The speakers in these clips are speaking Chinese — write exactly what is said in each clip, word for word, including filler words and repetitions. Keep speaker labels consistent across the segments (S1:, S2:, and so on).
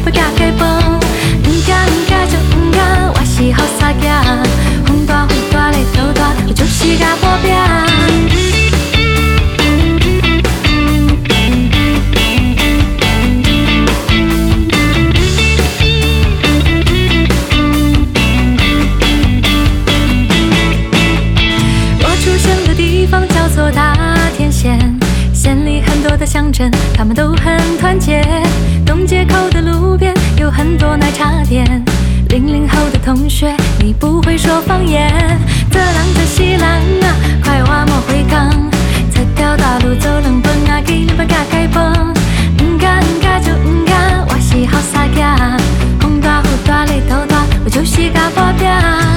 S1: 不敢改变。唔敢唔敢就唔敢，我是好傻仔。风大雨大日头大，我就是甲破拼。我出生的地方叫做大田县，县里很多的乡镇，他们都很团结。东街口的路边有很多奶茶店。零零后的同学，你不会说方言。这人这西人啊，快话莫回港。这条大路走两分啊，给你不敢改变。唔敢唔敢就唔敢，我是好傻仔。风大雨大日头大，我就是甲破拼。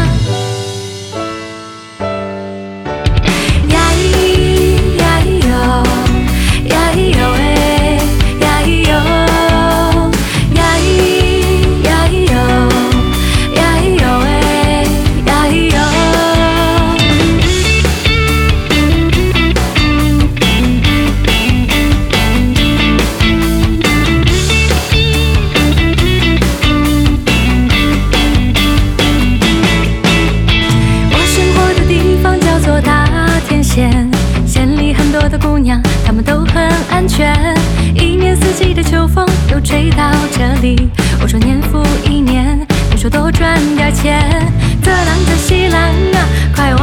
S1: 县里很多的姑娘，她们都很安全。一年四季的秋风都吹到这里。我说年复一年，你说多赚点钱。这人这西人啊，快